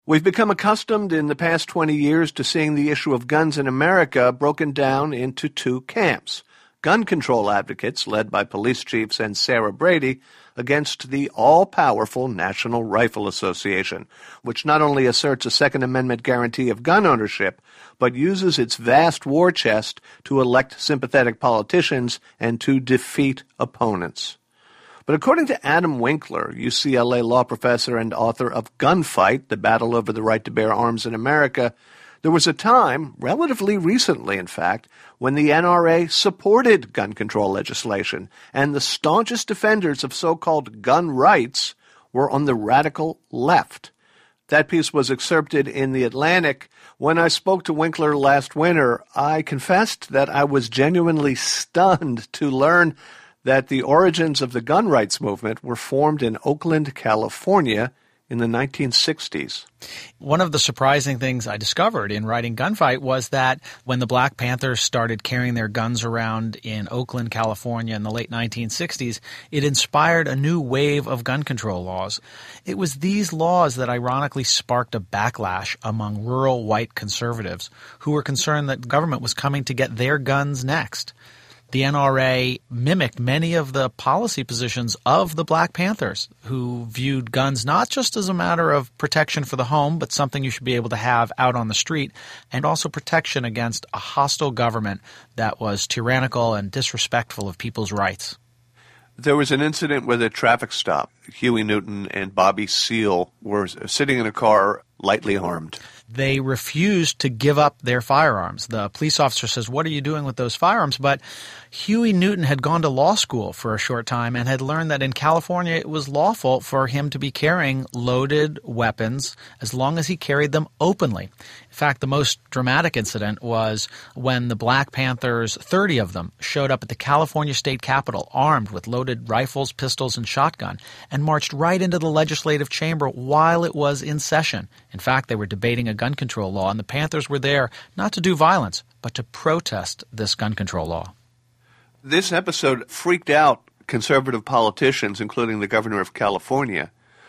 We've become accustomed in the past 20 years to seeing the issue of guns in America broken down into two camps. Gun control advocates, led by police chiefs and Sarah Brady, against the all-powerful National Rifle Association, which not only asserts a Second Amendment guarantee of gun ownership, but uses its vast war chest to elect sympathetic politicians and to defeat opponents. But according to Adam Winkler, UCLA law professor and author of Gunfight, The Battle Over the Right to Bear Arms in America, there was a time, relatively recently in fact, when the NRA supported gun control legislation, and the staunchest defenders of so-called gun rights were on the radical left. That piece was excerpted in The Atlantic. When I spoke to Winkler last winter, I confessed that I was genuinely stunned to learn that the origins of the gun rights movement were formed in Oakland, California in the 1960s. One of the surprising things I discovered in writing Gunfight was that when the Black Panthers started carrying their guns around in Oakland, California in the late 1960s, it inspired a new wave of gun control laws. It was these laws that ironically sparked a backlash among rural white conservatives who were concerned that the government was coming to get their guns next. The NRA mimicked many of the policy positions of the Black Panthers, who viewed guns not just as a matter of protection for the home, but something you should be able to have out on the street, and also protection against a hostile government that was tyrannical and disrespectful of people's rights. There was an incident with a traffic stop. Huey Newton and Bobby Seale were sitting in a car, lightly armed. They refused to give up their firearms. The police officer says, "What are you doing with those firearms?" But Huey Newton had gone to law school for a short time and had learned that in California it was lawful for him to be carrying loaded weapons as long as he carried them openly. In fact, the most dramatic incident was when the Black Panthers, 30 of them, showed up at the California State Capitol armed with loaded rifles, pistols, and shotgun and marched right into the legislative chamber while it was in session. In fact, they were debating a gun control law, and the Panthers were there not to do violence, but to protest this gun control law. This episode freaked out conservative politicians, including the governor of California,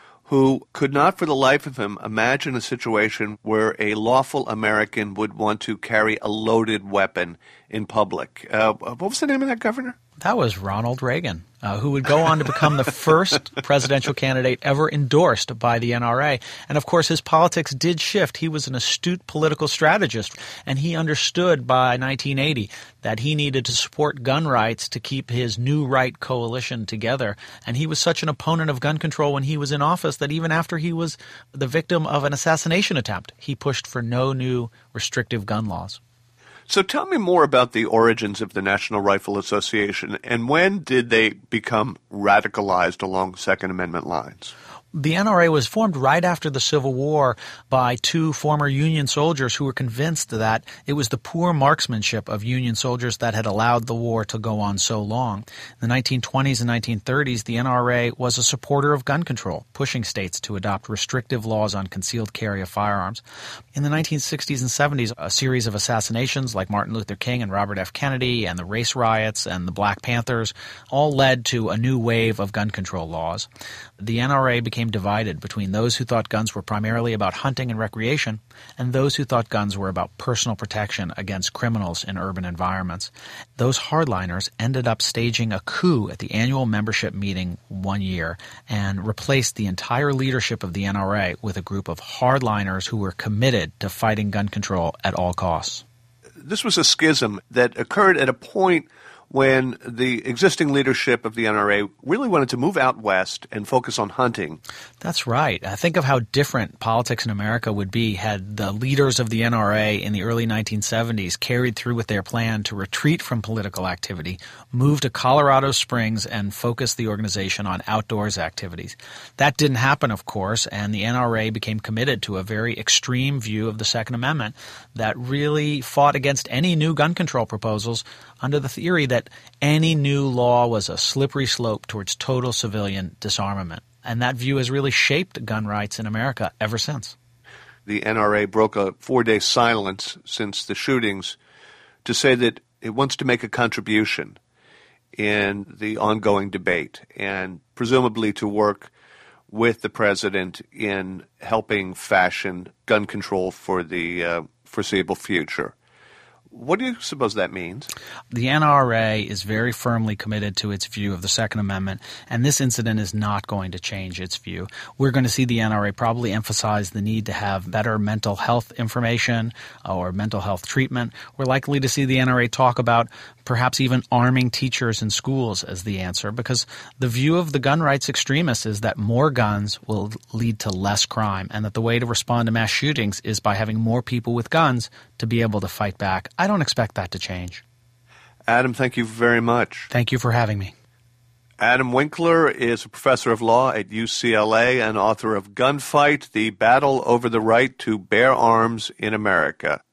who could not for the life of him imagine a situation where a lawful American would want to carry a loaded weapon in public. What was the name of that governor? That was Ronald Reagan, who would go on to become the first presidential candidate ever endorsed by the NRA. And, of course, his politics did shift. He was an astute political strategist, and he understood by 1980 that he needed to support gun rights to keep his New Right coalition together. And he was such an opponent of gun control when he was in office that even after he was the victim of an assassination attempt, he pushed for no new restrictive gun laws. So tell me more about the origins of the National Rifle Association, and when did they become radicalized along Second Amendment lines? The NRA was formed right after the Civil War by two former Union soldiers who were convinced that it was the poor marksmanship of Union soldiers that had allowed the war to go on so long. In the 1920s and 1930s, the NRA was a supporter of gun control, pushing states to adopt restrictive laws on concealed carry of firearms. In the 1960s and 70s, a series of assassinations like Martin Luther King and Robert F. Kennedy and the race riots and the Black Panthers all led to a new wave of gun control laws. The NRA became divided between those who thought guns were primarily about hunting and recreation and those who thought guns were about personal protection against criminals in urban environments. Those hardliners ended up staging a coup at the annual membership meeting one year and replaced the entire leadership of the NRA with a group of hardliners who were committed to fighting gun control at all costs. This was a schism that occurred at a point when the existing leadership of the NRA really wanted to move out west and focus on hunting. That's right. Think of how different politics in America would be had the leaders of the NRA in the early 1970s carried through with their plan to retreat from political activity, move to Colorado Springs, and focus the organization on outdoors activities. That didn't happen, of course, and the NRA became committed to a very extreme view of the Second Amendment that really fought against any new gun control proposals under the theory that any new law was a slippery slope towards total civilian disarmament. And that view has really shaped gun rights in America ever since. The NRA broke a 4-day silence since the shootings to say that it wants to make a contribution in the ongoing debate and presumably to work with the president in helping fashion gun control for the foreseeable future. What do you suppose that means? The NRA is very firmly committed to its view of the Second Amendment, and this incident is not going to change its view. We're going to see the NRA probably emphasize the need to have better mental health information or mental health treatment. We're likely to see the NRA talk about perhaps even arming teachers in schools as the answer, because the view of the gun rights extremists is that more guns will lead to less crime, and that the way to respond to mass shootings is by having more people with guns to be able to fight back. I don't expect that to change. Adam, thank you very much. Thank you for having me. Adam Winkler is a professor of law at UCLA and author of Gunfight, The Battle Over the Right to Bear Arms in America.